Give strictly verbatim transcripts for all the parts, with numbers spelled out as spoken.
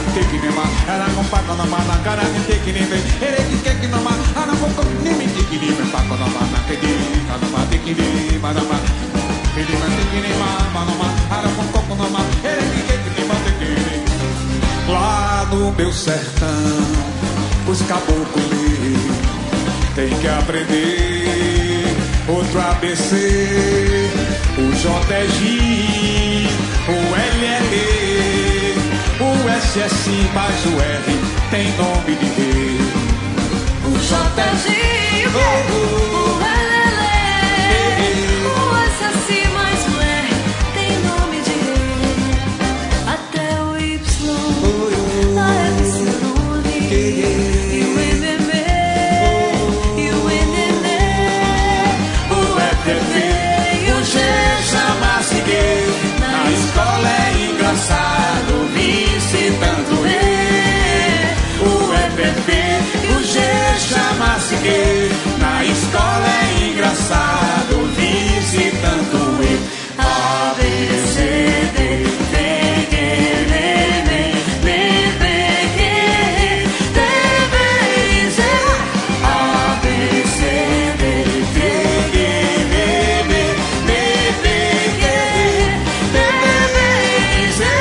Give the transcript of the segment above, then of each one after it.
tequinema, era com paco na mana, cara de tequinema, ele que quer que não ma, ana pouco nem me tequinema, paco na mana, que de, ana ma tequinema, ana ma, ele ma tequinema, mana ma, ana com coco na ma, ele que quer que nem tequinema. Lá no meu sertão, os caboclos tem que aprender outro A B C, o J G, o L L, o S S mais o R tem nome de rei. O J G, o, o, o L L, o S S mais o R tem nome de rei. Até o Y, a Epsilon, e o M M, e o N N, o E T V, e o G chama-se gay. Na escola é engraçado, vice tanto E. O E P P, o G chama-se gay. Na escola é engraçado, vice tanto E. A, B, C, D, E, G, N, N, P, Q, T, V, Z. A, B, C, D, E, G, N, N, P, Q, T, V, Z.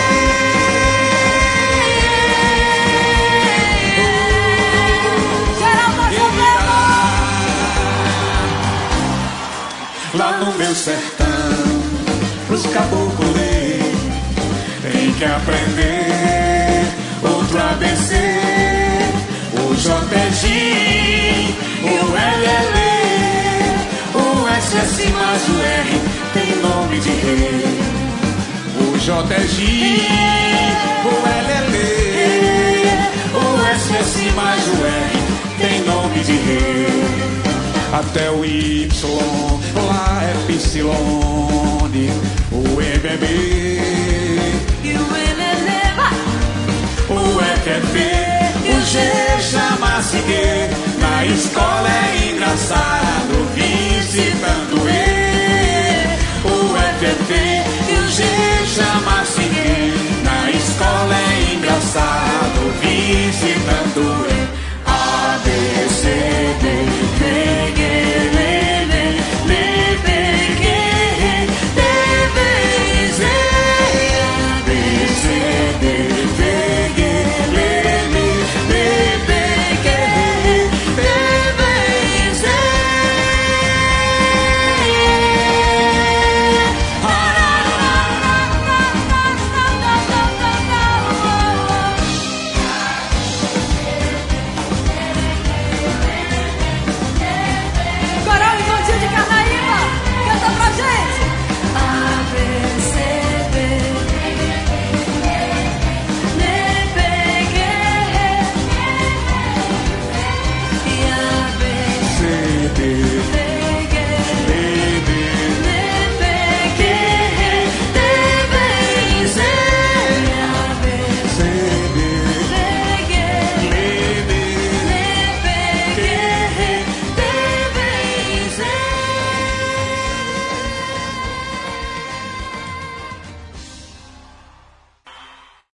Lá no meu sertão, pros caboclos tem que aprender outro A B C, o J G, o L L, o S S mais o R tem nome de rei. O J G, o L L, o S S mais o R tem nome de rei. Até o Y, lá é Epsilon, o M M, e o N N, o E T P, o G chama-se gay. Na escola é engraçado, vice tanto E. O E T P e o G chama-se